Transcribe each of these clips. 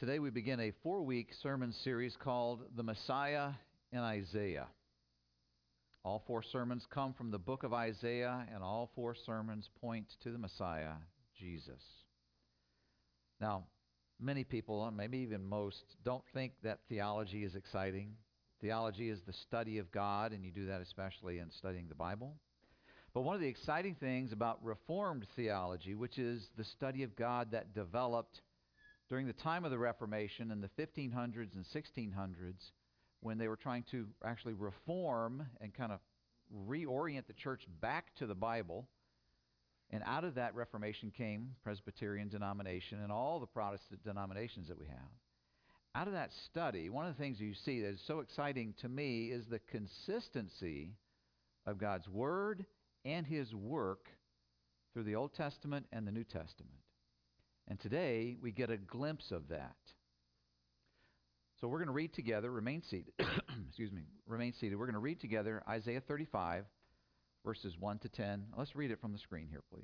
Today we begin a 4-week sermon series called The Messiah in Isaiah. All 4 sermons come from the book of Isaiah, and all 4 sermons point to the Messiah, Jesus. Now, many people, maybe even most, don't think that theology is exciting. Theology is the study of God, and you do that especially in studying the Bible. But one of the exciting things about Reformed theology, which is the study of God that developed during the time of the Reformation in the 1500s and 1600s, when they were trying to actually reform and kind of reorient the church back to the Bible, and out of that Reformation came Presbyterian denomination and all the Protestant denominations that we have. Out of that study, one of the things you see that is so exciting to me is the consistency of God's Word and His work through the Old Testament and the New Testament. And today we get a glimpse of that. So we're going to read together, remain seated. Remain seated. We're going to read together Isaiah 35, verses 1 to 10. Let's read it from the screen here, please.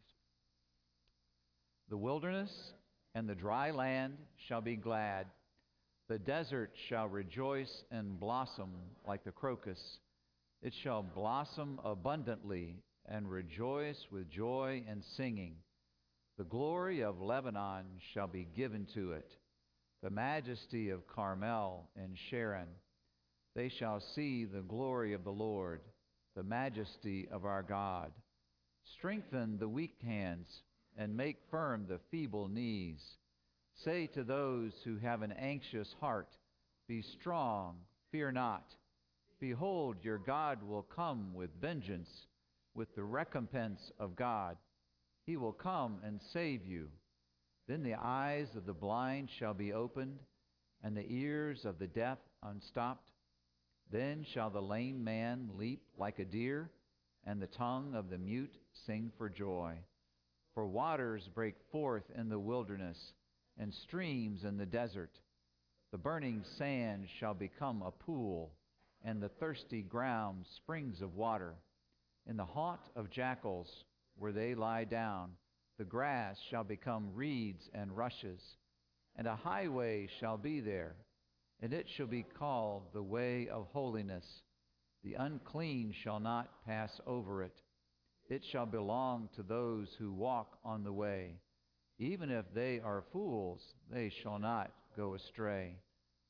The wilderness and the dry land shall be glad. The desert shall rejoice and blossom like the crocus. It shall blossom abundantly and rejoice with joy and singing. The glory of Lebanon shall be given to it, the majesty of Carmel and Sharon. They shall see the glory of the Lord, the majesty of our God. Strengthen the weak hands and make firm the feeble knees. Say to those who have an anxious heart, be strong, fear not. Behold, your God will come with vengeance, with the recompense of God. He will come and save you. Then the eyes of the blind shall be opened, and the ears of the deaf unstopped. Then shall the lame man leap like a deer, and the tongue of the mute sing for joy. For waters break forth in the wilderness, and streams in the desert. The burning sand shall become a pool, and the thirsty ground springs of water. In the haunt of jackals, where they lie down, the grass shall become reeds and rushes, and a highway shall be there, and it shall be called the way of holiness. The unclean shall not pass over it. It shall belong to those who walk on the way. Even if they are fools, they shall not go astray.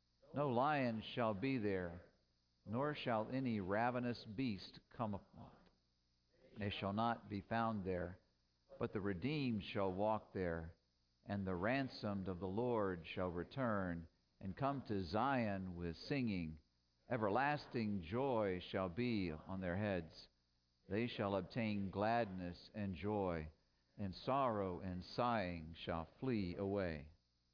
No lion shall be there, nor shall any ravenous beast come upon it. They shall not be found there, but the redeemed shall walk there, and the ransomed of the Lord shall return, and come to Zion with singing. Everlasting joy shall be on their heads. They shall obtain gladness and joy, and sorrow and sighing shall flee away.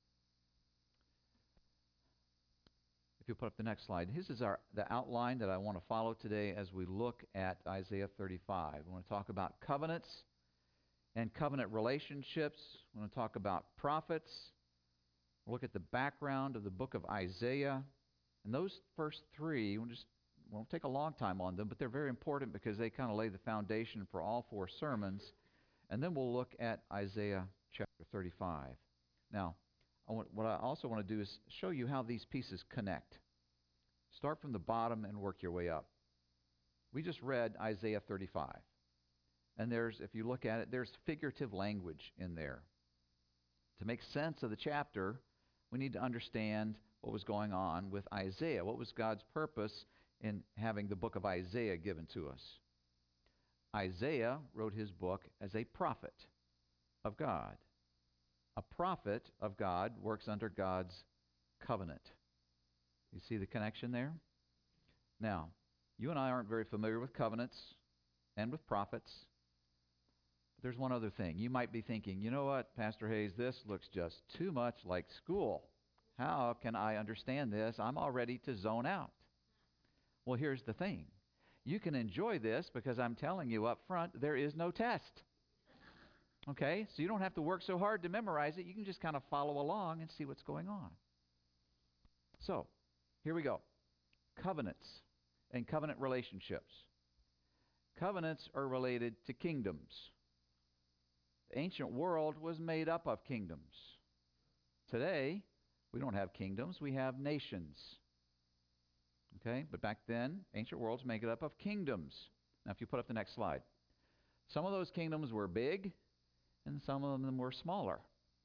If you put up the next slide. This is the outline that I want to follow today as we look at Isaiah 35. I want to talk about covenants and covenant relationships. I want to talk about prophets. We'll look at the background of the book of Isaiah. And those first 3, won't take a long time on them, but they're very important because they kind of lay the foundation for all 4 sermons. And then we'll look at Isaiah chapter 35. Now, what I also want to do is show you how these pieces connect. Start from the bottom and work your way up. We just read Isaiah 35. And if you look at it, there's figurative language in there. To make sense of the chapter, we need to understand what was going on with Isaiah. What was God's purpose in having the book of Isaiah given to us? Isaiah wrote his book as a prophet of God. A prophet of God works under God's covenant. You see the connection there? Now, you and I aren't very familiar with covenants and with prophets. But there's one other thing. You might be thinking, you know what, Pastor Hayes, this looks just too much like school. How can I understand this? I'm all ready to zone out. Well, here's the thing. You can enjoy this because I'm telling you up front, there is no test. Okay, so you don't have to work so hard to memorize it. You can just kind of follow along and see what's going on. So, here we go. Covenants and covenant relationships. Covenants are related to kingdoms. The ancient world was made up of kingdoms. Today, We don't have kingdoms, we have nations. Okay? But back then, ancient worlds make it up of kingdoms. Now, if you put up the next slide. Some of those kingdoms were big, and some of them were smaller.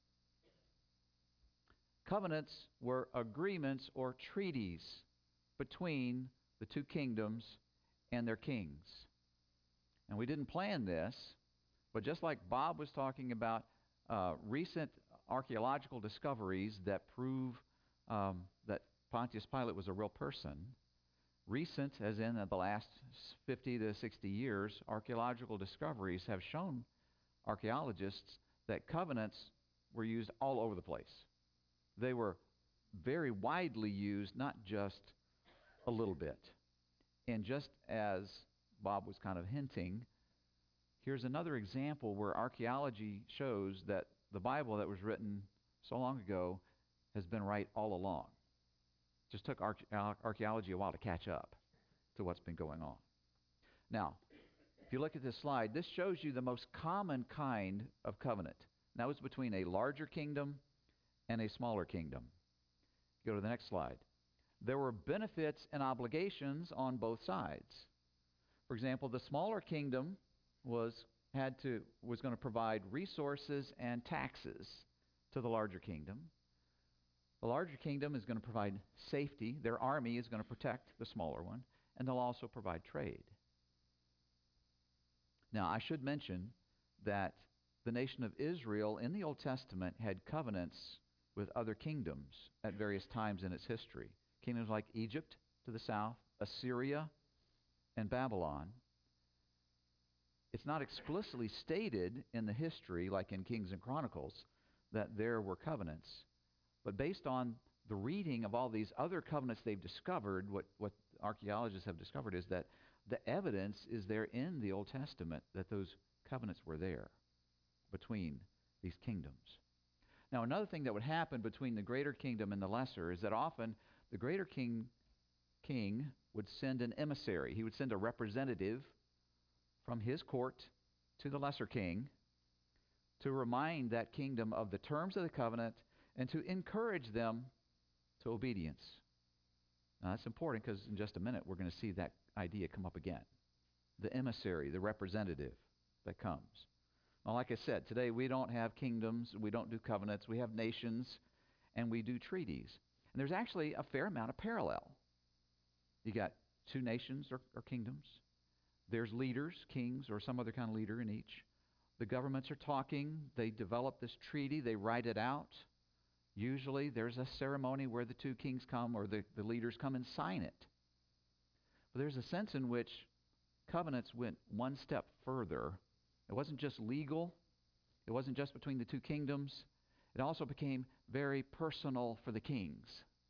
Covenants were agreements or treaties between the two kingdoms and their kings. And we didn't plan this, but just like Bob was talking about recent archaeological discoveries that prove that Pontius Pilate was a real person, recent, as in the last 50 to 60 years, archaeological discoveries have shown archaeologists that covenants were used all over the place. They were very widely used, not just a little bit. And just as Bob was kind of hinting, here's another example where archaeology shows that the Bible that was written so long ago has been right all along. It just took archaeology a while to catch up to what's been going on. Now, if you look at this slide, this shows you the most common kind of covenant. And that was between a larger kingdom and a smaller kingdom. Go to the next slide. There were benefits and obligations on both sides. For example, the smaller kingdom was going to provide resources and taxes to the larger kingdom. The larger kingdom is going to provide safety. Their army is going to protect the smaller one, and they'll also provide trade. Now, I should mention that the nation of Israel in the Old Testament had covenants with other kingdoms at various times in its history. Kingdoms like Egypt to the south, Assyria, and Babylon. It's not explicitly stated in the history, like in Kings and Chronicles, that there were covenants. But based on the reading of all these other covenants they've discovered, what archaeologists have discovered is that the evidence is there in the Old Testament that those covenants were there between these kingdoms. Now, another thing that would happen between the greater kingdom and the lesser is that often the greater king would send an emissary. He would send a representative from his court to the lesser king to remind that kingdom of the terms of the covenant and to encourage them to obedience. Now, that's important because in just a minute we're going to see that idea come up again. The emissary, the representative that comes. Now, like I said, today we don't have kingdoms, we don't do covenants, we have nations, and we do treaties. And there's actually a fair amount of parallel. You got two nations or kingdoms. There's leaders, kings, or some other kind of leader in each. The governments are talking. They develop this treaty. They write it out. Usually there's a ceremony where the two kings come or the leaders come and sign it. But there's a sense in which covenants went one step further. It wasn't just legal. It wasn't just between the two kingdoms. It also became very personal for the kings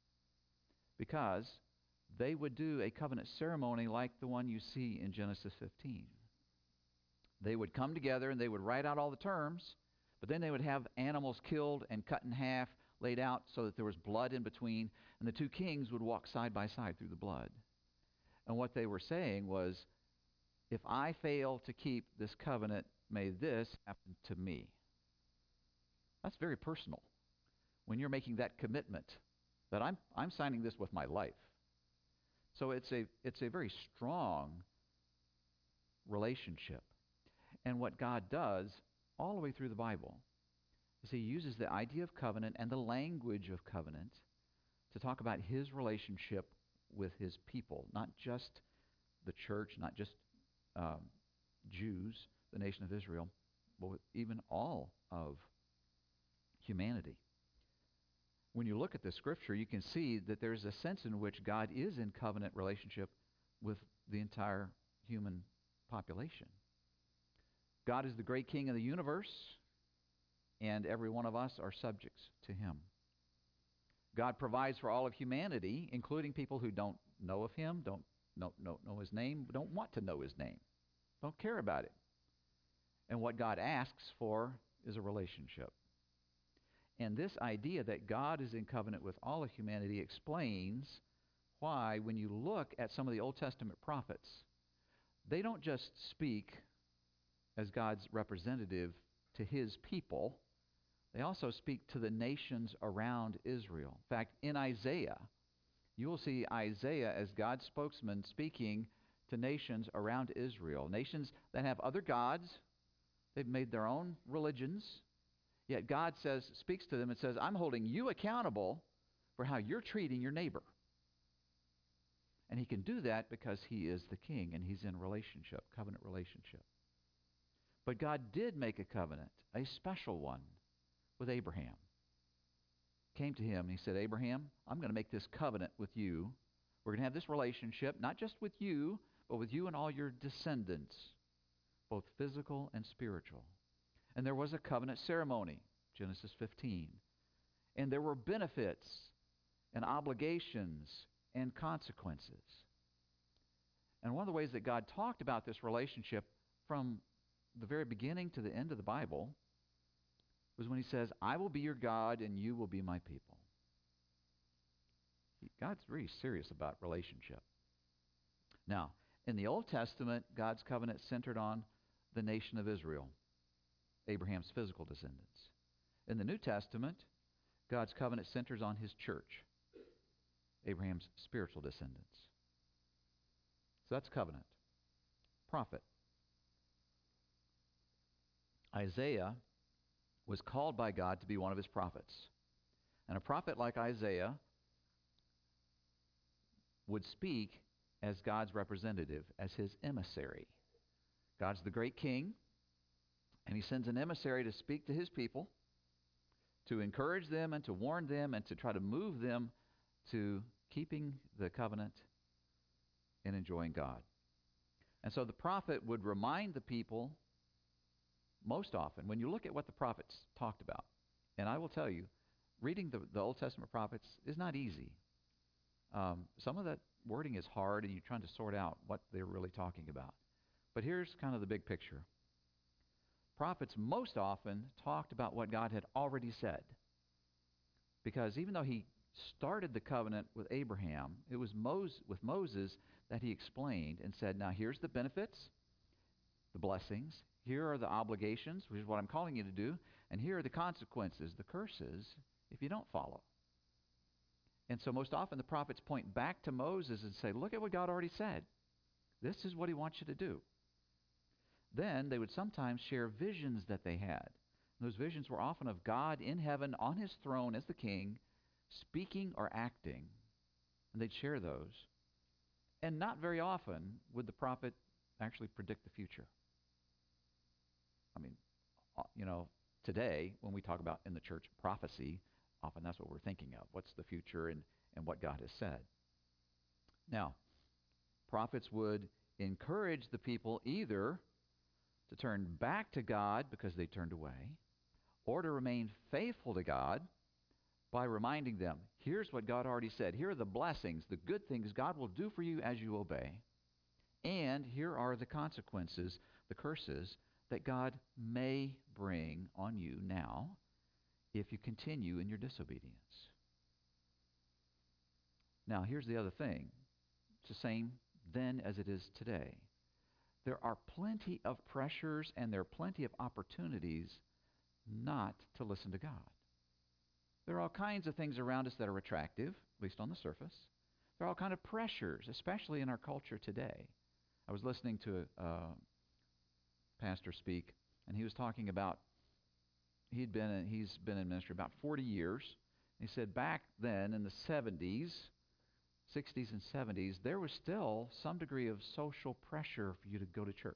because they would do a covenant ceremony like the one you see in Genesis 15. They would come together and they would write out all the terms, but then they would have animals killed and cut in half, laid out so that there was blood in between, and the two kings would walk side by side through the blood. And what they were saying was, if I fail to keep this covenant, may this happen to me. That's very personal. When you're making that commitment that I'm signing this with my life. So it's a very strong relationship. And what God does all the way through the Bible is he uses the idea of covenant and the language of covenant to talk about his relationship with his people, not just the church, not just Jews, the nation of Israel, but with even all of humanity. When you look at the scripture, you can see that there's a sense in which God is in covenant relationship with the entire human population. God is the great king of the universe, and every one of us are subjects to him. God provides for all of humanity, including people who don't know of him, don't know his name, don't want to know his name, don't care about it. And what God asks for is a relationship. And this idea that God is in covenant with all of humanity explains why, when you look at some of the Old Testament prophets, they don't just speak as God's representative to his people, they also speak to the nations around Israel. In fact, in Isaiah, you will see Isaiah as God's spokesman speaking to nations around Israel, nations that have other gods. They've made their own religions. Yet God speaks to them and says, I'm holding you accountable for how you're treating your neighbor. And he can do that because he is the king and he's in relationship, covenant relationship. But God did make a covenant, a special one, with Abraham. Came to him and he said, Abraham, I'm going to make this covenant with you. We're going to have this relationship, not just with you, but with you and all your descendants, both physical and spiritual. And there was a covenant ceremony, Genesis 15. And there were benefits and obligations and consequences. And one of the ways that God talked about this relationship from the very beginning to the end of the Bible was when he says, I will be your God and you will be my people. God's really serious about relationship. Now, in the Old Testament, God's covenant centered on the nation of Israel, Abraham's physical descendants. In the New Testament, God's covenant centers on his church, Abraham's spiritual descendants. So that's covenant. Prophet. Isaiah was called by God to be one of his prophets. And a prophet like Isaiah would speak as God's representative, as his emissary. God's the great king, and he sends an emissary to speak to his people, to encourage them and to warn them and to try to move them to keeping the covenant and enjoying God. And so the prophet would remind the people most often, when you look at what the prophets talked about, and I will tell you, reading the Old Testament prophets is not easy. Some of that wording is hard, and you're trying to sort out what they're really talking about. But here's kind of the big picture. Prophets most often talked about what God had already said. Because even though he started the covenant with Abraham, it was with Moses that he explained and said, now here's the benefits, the blessings, here are the obligations, which is what I'm calling you to do, and here are the consequences, the curses, if you don't follow. And so most often the prophets point back to Moses and say, look at what God already said. This is what he wants you to do. Then they would sometimes share visions that they had. And those visions were often of God in heaven on his throne as the king, speaking or acting. And they'd share those. And not very often would the prophet actually predict the future. I mean, today when we talk about in the church prophecy, often that's what we're thinking of. What's the future and what God has said. Now, prophets would encourage the people either to turn back to God because they turned away, or to remain faithful to God by reminding them, here's what God already said. Here are the blessings, the good things God will do for you as you obey. And here are the consequences, the curses, that God may bring on you now if you continue in your disobedience. Now, here's the other thing. It's the same then as it is today. There are plenty of pressures and there are plenty of opportunities not to listen to God. There are all kinds of things around us that are attractive, at least on the surface. There are all kinds of pressures, especially in our culture today. I was listening to a pastor speak, and he was talking about he's been in ministry about 40 years. He said back then in the 70s, 60s and 70s, there was still some degree of social pressure for you to go to church,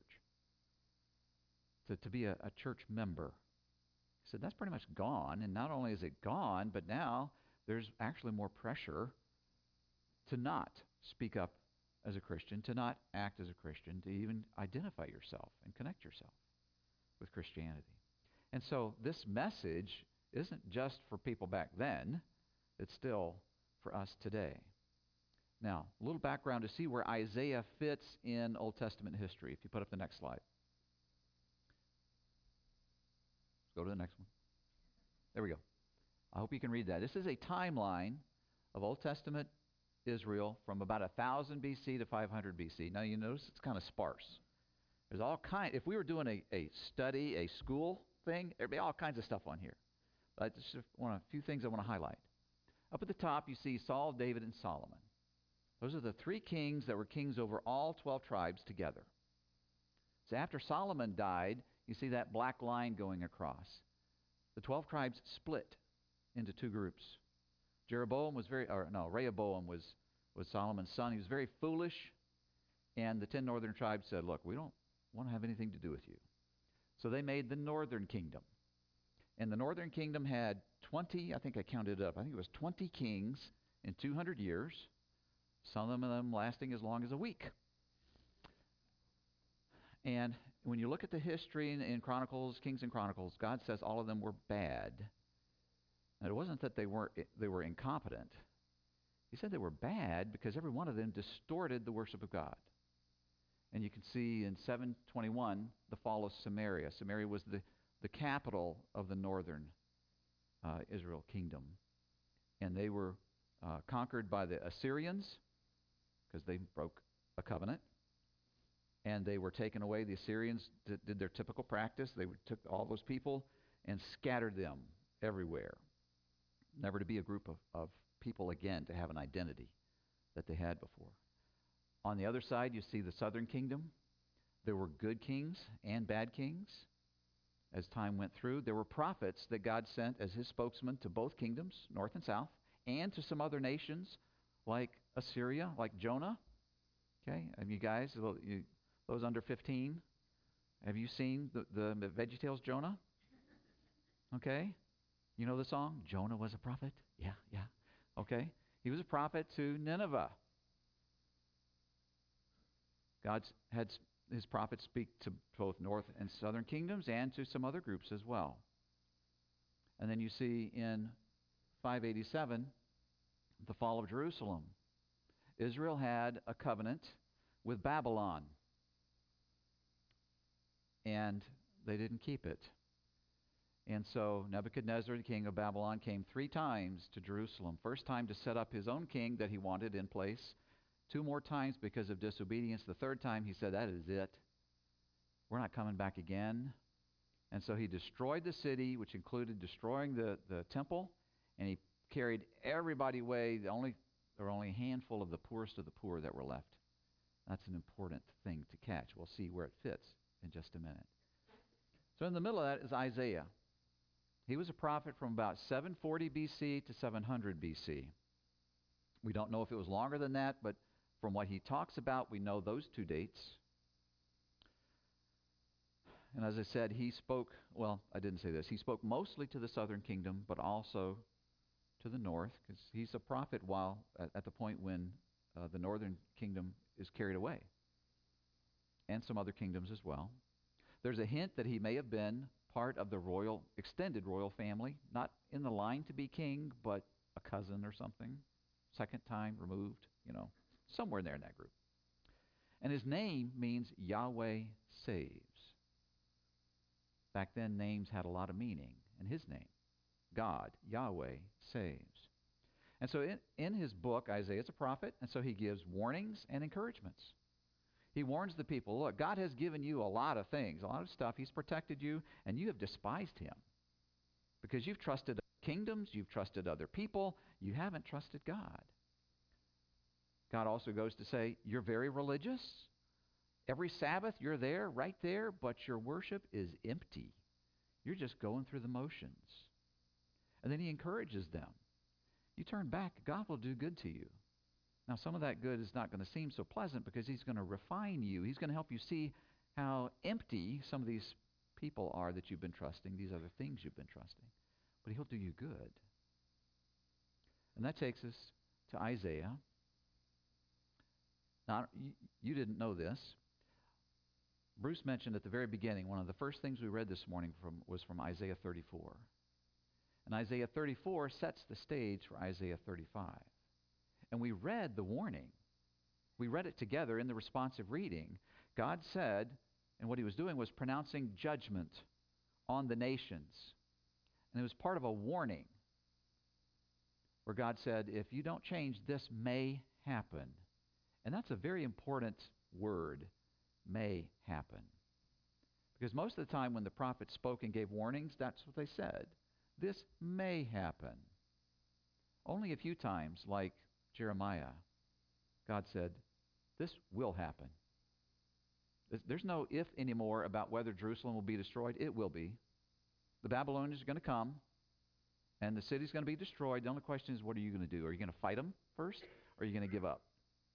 to be a church member. He said that's pretty much gone, and not only is it gone, but now there's actually more pressure to not speak up as a Christian, to not act as a Christian, to even identify yourself and connect yourself with Christianity. And so this message isn't just for people back then, it's still for us today. Now, a little background to see where Isaiah fits in Old Testament history. If you put up the next slide. Let's go to the next one. There we go. I hope you can read that. This is a timeline of Old Testament Israel from about 1000 BC to 500 BC. Now, you notice it's kind of sparse. There's all kinds. If we were doing a study, a school thing, there'd be all kinds of stuff on here. I just want a few things I want to highlight. Up at the top, you see Saul, David, and Solomon. Those are the three kings that were kings over all 12 tribes together. So after Solomon died, you see that black line going across. The 12 tribes split into two groups. Rehoboam was Solomon's son. He was very foolish, and the 10 northern tribes said, look, we don't want to have anything to do with you. So they made the northern kingdom. And the northern kingdom had 20, I think I counted it up, I think it was 20 kings in 200 years, some of them lasting as long as a week. And when you look at the history in Chronicles, Kings and Chronicles, God says all of them were bad. And it wasn't that they were incompetent. He said they were bad because every one of them distorted the worship of God. And you can see in 721 the fall of Samaria. Samaria was the capital of the northern Israel kingdom. And they were conquered by the Assyrians because they broke a covenant. And they were taken away. The Assyrians did their typical practice. They took all those people and scattered them everywhere. Never to be a group of people again, to have an identity that they had before. On the other side, you see the southern kingdom. There were good kings and bad kings. As time went through, there were prophets that God sent as his spokesman to both kingdoms, north and south, and to some other nations like Assyria, like Jonah. Okay, and you guys, those under 15, have you seen the VeggieTales Jonah? Okay, you know the song? Jonah was a prophet? Yeah. Okay, he was a prophet to Nineveh. God had his prophets speak to both north and southern kingdoms and to some other groups as well. And then you see in 587, the fall of Jerusalem. Israel had a covenant with Babylon, and they didn't keep it. And so Nebuchadnezzar, the king of Babylon, came 3 times to Jerusalem. First time to set up his own king that he wanted in place. 2 more times because of disobedience. The 3rd time he said, that is it. We're not coming back again. And so he destroyed the city, which included destroying the temple, and he carried everybody away. There were only a handful of the poorest of the poor that were left. That's an important thing to catch. We'll see where it fits in just a minute. So in the middle of that is Isaiah. He was a prophet from about 740 BC to 700 BC. We don't know if it was longer than that, but from what he talks about, we know those 2 dates. And as I said, he spoke mostly to the southern kingdom, but also to the north, because he's a prophet while at the point when the northern kingdom is carried away, and some other kingdoms as well. There's a hint that he may have been part of the extended royal family, not in the line to be king, but a cousin or something, 2nd time removed, somewhere there in that group. And his name means Yahweh saves. Back then, names had a lot of meaning, and his name, God, Yahweh, saves. And so in his book, Isaiah is a prophet, and so he gives warnings and encouragements. He warns the people, look, God has given you a lot of things, a lot of stuff. He's protected you, and you have despised him because you've trusted kingdoms, you've trusted other people, you haven't trusted God. God also goes to say, you're very religious. Every Sabbath, you're there, right there, but your worship is empty. You're just going through the motions. And then he encourages them. You turn back, God will do good to you. Now, some of that good is not going to seem so pleasant because he's going to refine you. He's going to help you see how empty some of these people are that you've been trusting, these other things you've been trusting. But he'll do you good. And that takes us to Isaiah. Now, you didn't know this. Bruce mentioned at the very beginning, one of the first things we read this morning was from Isaiah 34. And Isaiah 34 sets the stage for Isaiah 35. And we read the warning. We read it together in the responsive reading. God said, and what he was doing was pronouncing judgment on the nations. And it was part of a warning where God said, if you don't change, this may happen. And that's a very important word, may happen. Because most of the time when the prophets spoke and gave warnings, that's what they said. This may happen. Only a few times, like Jeremiah, God said, this will happen. There's no if anymore about whether Jerusalem will be destroyed. It will be. The Babylonians are going to come, and the city's going to be destroyed. The only question is, what are you going to do? Are you going to fight them first, or are you going to give up?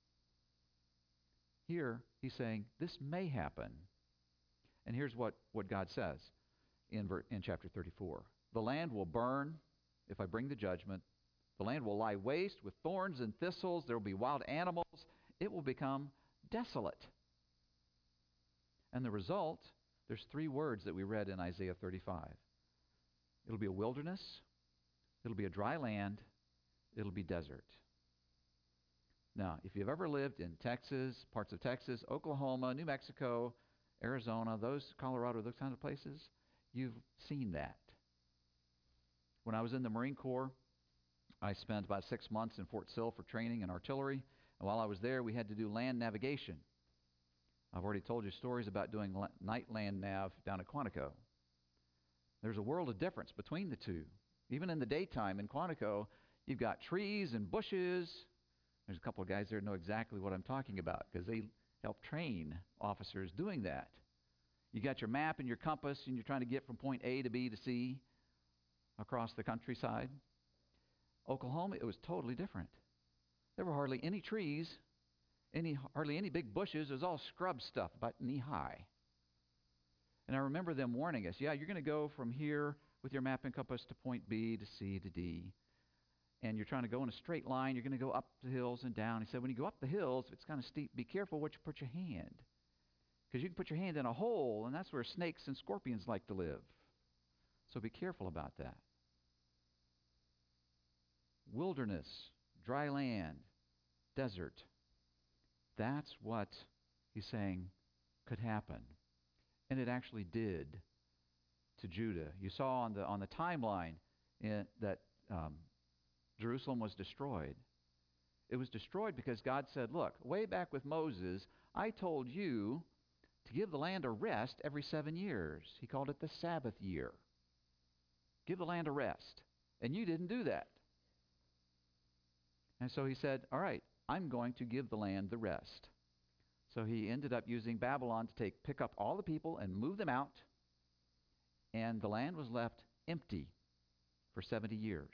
Here, he's saying, this may happen. And here's what God says in chapter 34. The land will burn if I bring the judgment. The land will lie waste with thorns and thistles. There will be wild animals. It will become desolate. And the result, there's 3 words that we read in Isaiah 35. It'll be a wilderness. It'll be a dry land. It'll be desert. Now, if you've ever lived in Texas, parts of Texas, Oklahoma, New Mexico, Arizona, Colorado, those kinds of places, you've seen that. When I was in the Marine Corps, I spent about 6 months in Fort Sill for training in artillery. And while I was there, we had to do land navigation. I've already told you stories about doing night land nav down at Quantico. There's a world of difference between the two. Even in the daytime in Quantico, you've got trees and bushes. There's a couple of guys there that know exactly what I'm talking about because they help train officers doing that. You got your map and your compass, and you're trying to get from point A to B to C across the countryside. Oklahoma, it was totally different. There were hardly any trees, hardly any big bushes. It was all scrub stuff, about knee high. And I remember them warning us, you're going to go from here with your map and compass to point B to C to D. And you're trying to go in a straight line. You're going to go up the hills and down. He said, when you go up the hills, if it's kind of steep, be careful where you put your hand. Because you can put your hand in a hole, and that's where snakes and scorpions like to live. So be careful about that. Wilderness, dry land, desert. That's what he's saying could happen. And it actually did to Judah. You saw on the timeline that Jerusalem was destroyed. It was destroyed because God said, look, way back with Moses, I told you to give the land a rest every 7 years. He called it the Sabbath year. Give the land a rest. And you didn't do that. And so he said, all right, I'm going to give the land the rest. So he ended up using Babylon to pick up all the people and move them out. And the land was left empty for 70 years.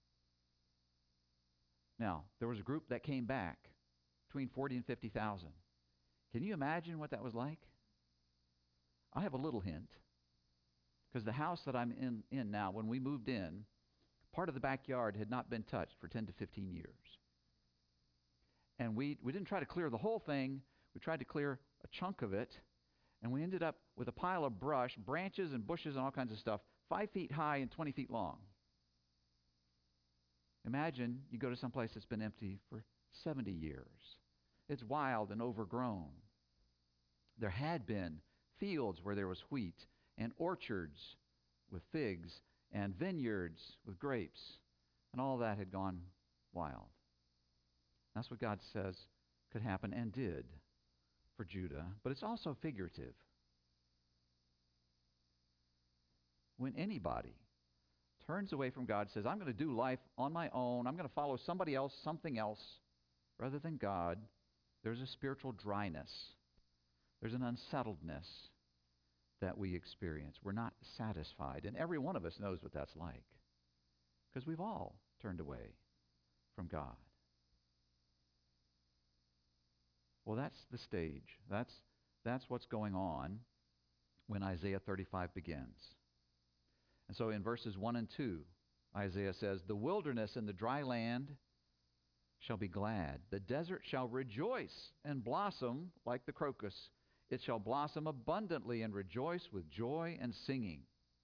Now, there was a group that came back, between 40 and 50,000. Can you imagine what that was like? I have a little hint. Because the house that I'm in now, when we moved in, part of the backyard had not been touched for 10 to 15 years. And we didn't try to clear the whole thing. We tried to clear a chunk of it. And we ended up with a pile of brush, branches and bushes and all kinds of stuff, 5 feet high and 20 feet long. Imagine you go to some place that's been empty for 70 years. It's wild and overgrown. There had been fields where there was wheat and orchards with figs and vineyards with grapes, and all that had gone wild. That's what God says could happen and did for Judah, but it's also figurative. When anybody turns away from God, says, I'm going to do life on my own, I'm going to follow somebody else, something else, rather than God, there's a spiritual dryness. There's an unsettledness that we experience. We're not satisfied. And every one of us knows what that's like, because we've all turned away from God. Well, that's the stage. That's what's going on when Isaiah 35 begins. And so in verses 1 and 2, Isaiah says, the wilderness and the dry land shall be glad. The desert shall rejoice and blossom like the crocus. It shall blossom abundantly and rejoice with joy and singing.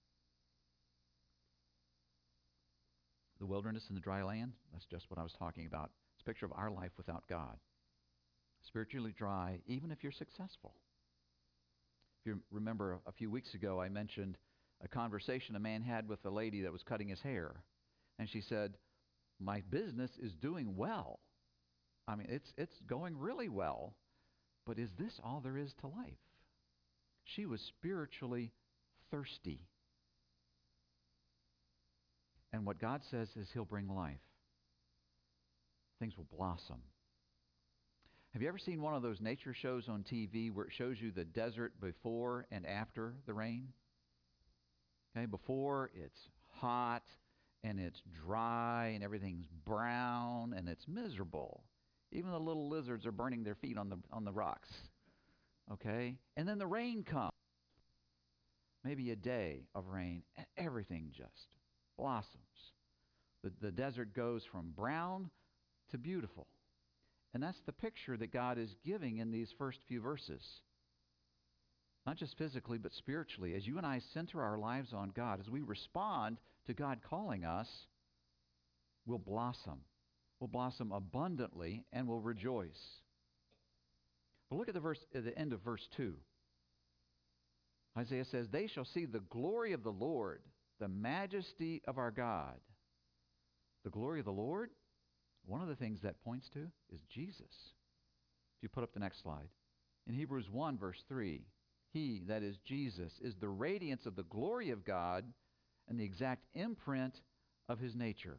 The wilderness and the dry land, that's just what I was talking about. It's a picture of our life without God. Spiritually dry, even if you're successful. If you remember a few weeks ago, I mentioned a conversation a man had with a lady that was cutting his hair. And she said, my business is doing well. I mean, it's going really well. But is this all there is to life? She was spiritually thirsty. And what God says is he'll bring life. Things will blossom. Have you ever seen one of those nature shows on TV where it shows you the desert before and after the rain? Okay, before it's hot and it's dry and everything's brown and it's miserable. Even the little lizards are burning their feet on the rocks. Okay? And then the rain comes. Maybe a day of rain and everything just blossoms. The desert goes from brown to beautiful. And that's the picture that God is giving in these first few verses. Not just physically, but spiritually. As you and I center our lives on God, as we respond to God calling us, we'll blossom. We'll blossom abundantly and we'll rejoice. But look at the end of verse 2. Isaiah says, "They shall see the glory of the Lord, the majesty of our God." The glory of the Lord, one of the things that points to is Jesus. If you put up the next slide. In Hebrews 1, verse 3, he, that is Jesus, is the radiance of the glory of God and the exact imprint of his nature.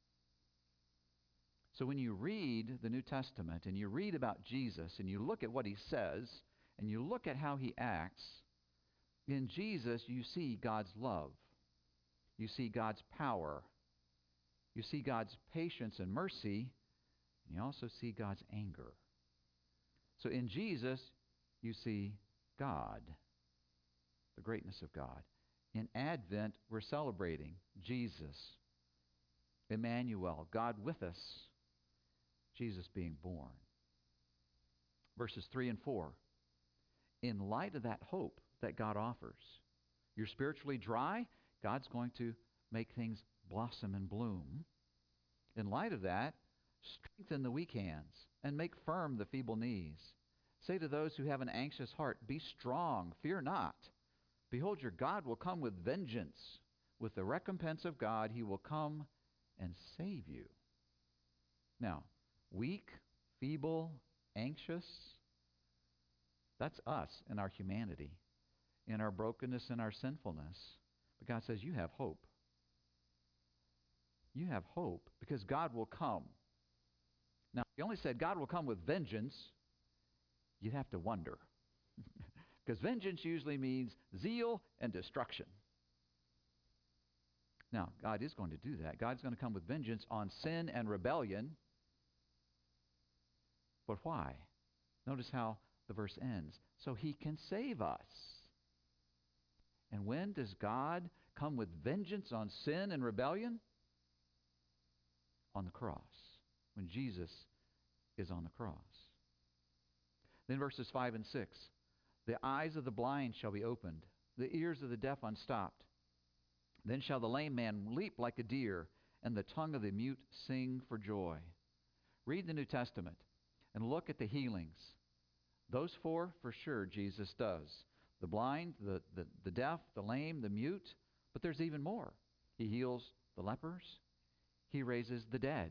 So when you read the New Testament and you read about Jesus and you look at what he says and you look at how he acts, in Jesus you see God's love. You see God's power. You see God's patience and mercy. And you also see God's anger. So in Jesus you see God, the greatness of God. In Advent we're celebrating Jesus, Emmanuel, God with us, Jesus being born. Verses 3 and 4. In light of that hope that God offers, you're spiritually dry, God's going to make things blossom and bloom. In light of that, strengthen the weak hands and make firm the feeble knees. Say to those who have an anxious heart, be strong, fear not. Behold, your God will come with vengeance. With the recompense of God, he will come and save you. Now, weak, feeble, anxious, that's us in our humanity, in our brokenness and our sinfulness. But God says, you have hope. You have hope because God will come. Now, if you only said God will come with vengeance, you'd have to wonder. Because vengeance usually means zeal and destruction. Now, God is going to do that. God's going to come with vengeance on sin and rebellion. But why? Notice how the verse ends. So he can save us. And when does God come with vengeance on sin and rebellion? On the cross. When Jesus is on the cross. Then verses 5 and 6. The eyes of the blind shall be opened, the ears of the deaf unstopped. Then shall the lame man leap like a deer, and the tongue of the mute sing for joy. Read the New Testament and look at the healings. Those four, for sure, Jesus does. The blind, the deaf, the lame, the mute. But there's even more. He heals the lepers. He raises the dead.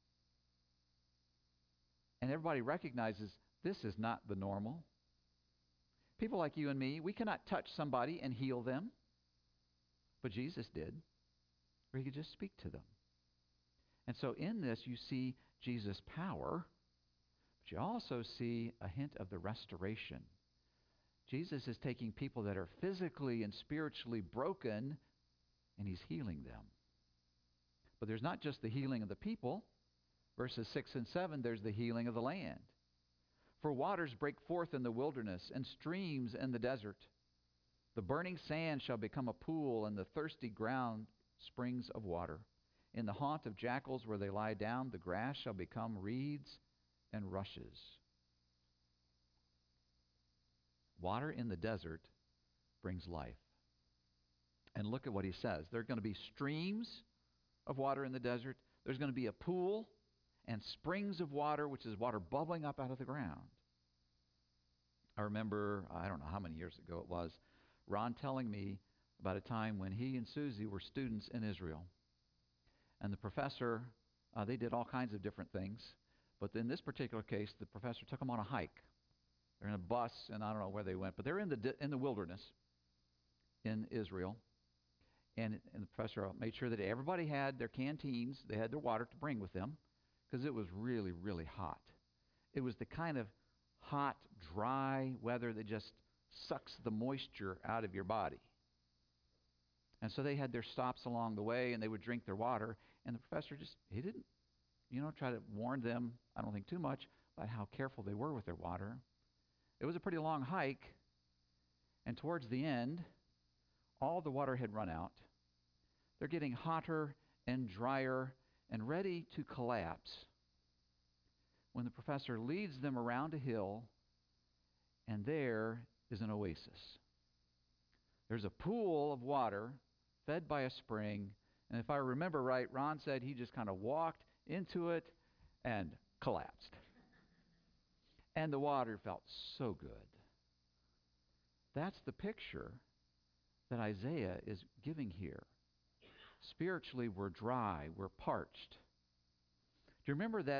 And everybody recognizes this is not the normal. People like you and me, we cannot touch somebody and heal them. But Jesus did. Or he could just speak to them. And so in this you see Jesus' power, but you also see a hint of the restoration. Jesus is taking people that are physically and spiritually broken, and he's healing them. But there's not just the healing of the people. Verses 6 and 7, there's the healing of the land. For waters break forth in the wilderness, and streams in the desert. The burning sand shall become a pool, and the thirsty ground springs of water. In the haunt of jackals where they lie down, the grass shall become reeds and rushes. Water in the desert brings life. And look at what he says. There are going to be streams of water in the desert. There's going to be a pool and springs of water, which is water bubbling up out of the ground. I remember, I don't know how many years ago it was, Ron telling me about a time when he and Susie were students in Israel. And the professor, they did all kinds of different things. But in this particular case, the professor took them on a hike. They're in a bus, and I don't know where they went, but they're in the wilderness in Israel. And the professor made sure that everybody had their canteens. They had their water to bring with them because it was really, really hot. It was the kind of hot, dry weather that just sucks the moisture out of your body. And so they had their stops along the way, and they would drink their water. And the professor he didn't, try to warn them, I don't think too much, about how careful they were with their water. It was a pretty long hike, and towards the end, all the water had run out. They're getting hotter and drier and ready to collapse when the professor leads them around a hill, and there is an oasis. There's a pool of water fed by a spring, and if I remember right, Ron said he just kind of walked into it and collapsed. And the water felt so good. That's the picture that Isaiah is giving here. Spiritually, we're dry, we're parched. Do you remember that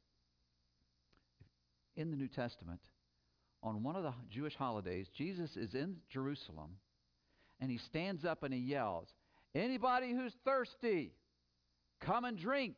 in the New Testament, on one of the Jewish holidays, Jesus is in Jerusalem, and he stands up and he yells, "Anybody who's thirsty, come and drink."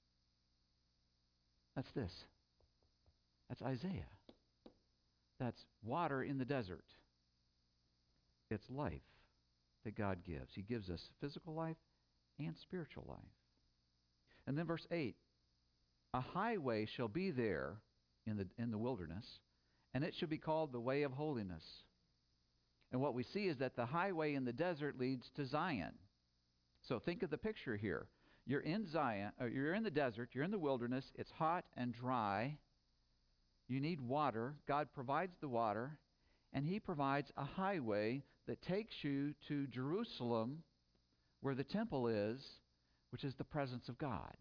That's this. That's Isaiah. That's water in the desert. It's life that God gives. He gives us physical life and spiritual life. And then verse 8, "A highway shall be there in the wilderness, and it shall be called the way of holiness." And what we see is that the highway in the desert leads to Zion. So think of the picture here. You're in Zion, or you're in the desert, you're in the wilderness, it's hot and dry. You need water. God provides the water, and he provides a highway that takes you to Jerusalem, where the temple is, which is the presence of God.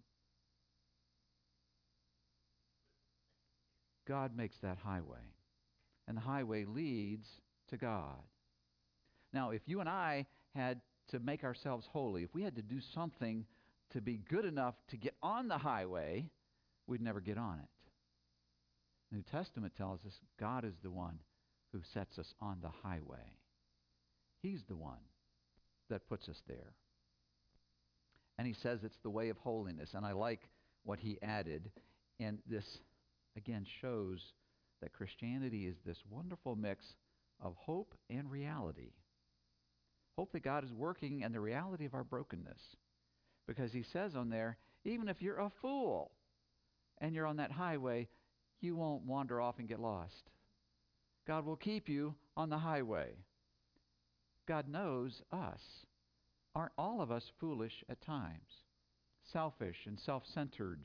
God makes that highway, and the highway leads to God. Now, if you and I had to make ourselves holy, if we had to do something to be good enough to get on the highway, we'd never get on it. The New Testament tells us God is the one who sets us on the highway. He's the one that puts us there. And he says it's the way of holiness. And I like what he added. And this, again, shows that Christianity is this wonderful mix of hope and reality. Hope that God is working and the reality of our brokenness. Because he says on there, even if you're a fool and you're on that highway, you won't wander off and get lost. God will keep you on the highway. God knows us. Aren't all of us foolish at times? Selfish and self-centered.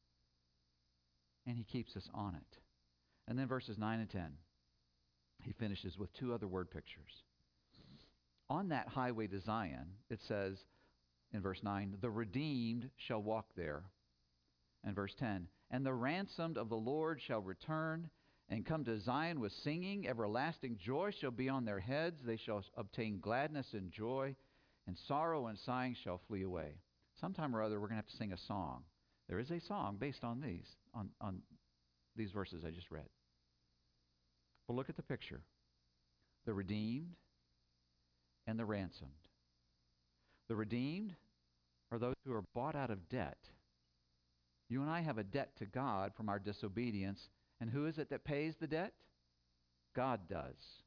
And he keeps us on it. And then verses 9 and 10, he finishes with two other word pictures. On that highway to Zion, it says in verse 9, "The redeemed shall walk there." And verse 10, "And the ransomed of the Lord shall return and come to Zion with singing. Everlasting joy shall be on their heads. They shall obtain gladness and joy, and sorrow and sighing shall flee away." Sometime or other, we're going to have to sing a song. There is a song based on these verses I just read. But look at the picture. The redeemed and the ransomed. The redeemed are those who are bought out of debt. You and I have a debt to God from our disobedience. And who is it that pays the debt? God does.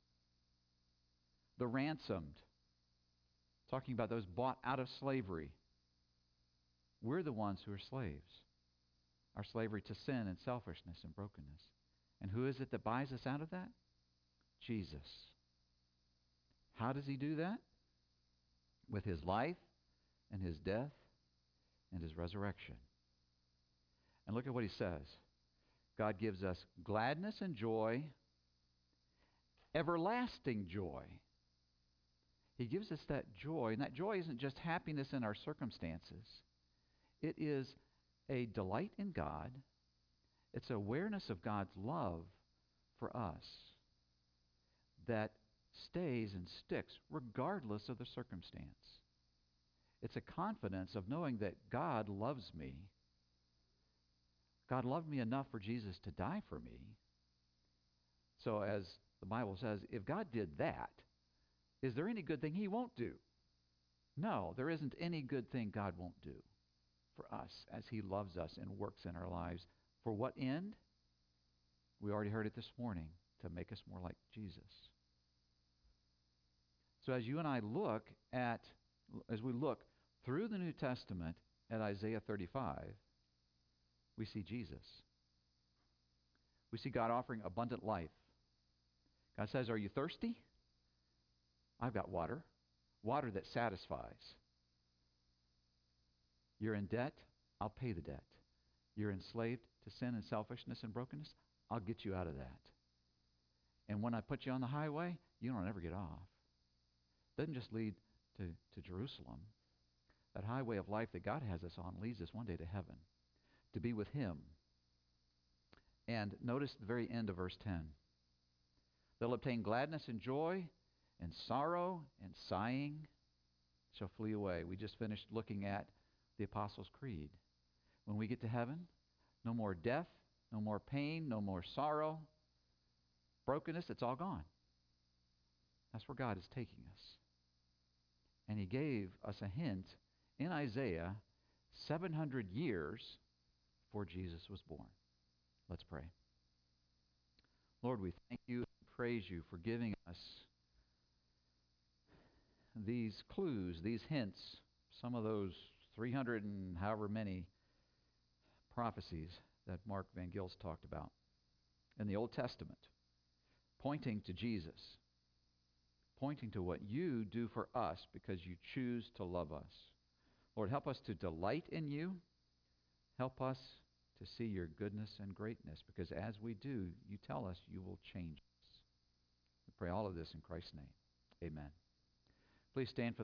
The ransomed, talking about those bought out of slavery. We're the ones who are slaves. Our slavery to sin and selfishness and brokenness. And who is it that buys us out of that? Jesus. How does he do that? With his life and his death and his resurrection. And look at what he says. God gives us gladness and joy, everlasting joy. He gives us that joy, and that joy isn't just happiness in our circumstances. It is a delight in God. It's awareness of God's love for us that stays and sticks regardless of the circumstance. It's a confidence of knowing that God loves me. God loved me enough for Jesus to die for me. So as the Bible says, if God did that, is there any good thing he won't do? No, there isn't any good thing God won't do for us as he loves us and works in our lives. For what end? We already heard it this morning, to make us more like Jesus. So as you and I as we look through the New Testament at Isaiah 35, we see Jesus. We see God offering abundant life. God says, are you thirsty? I've got water. Water that satisfies. You're in debt? I'll pay the debt. You're enslaved to sin and selfishness and brokenness? I'll get you out of that. And when I put you on the highway, you don't ever get off. It doesn't just lead to Jerusalem. That highway of life that God has us on leads us one day to heaven, to be with him. And notice the very end of verse 10. They'll obtain gladness and joy, and sorrow and sighing shall flee away. We just finished looking at the Apostles' Creed. When we get to heaven, no more death, no more pain, no more sorrow, brokenness, it's all gone. That's where God is taking us. And he gave us a hint in Isaiah 700 years before Jesus was born. Let's pray. Lord, we thank you and praise you for giving us these clues, these hints, some of those 300 and however many prophecies that Mark Van Gils talked about in the Old Testament, pointing to Jesus, pointing to what you do for us because you choose to love us. Lord, help us to delight in you. Help us to see your goodness and greatness, because as we do, you tell us you will change us. We pray all of this in Christ's name. Amen. Please stand for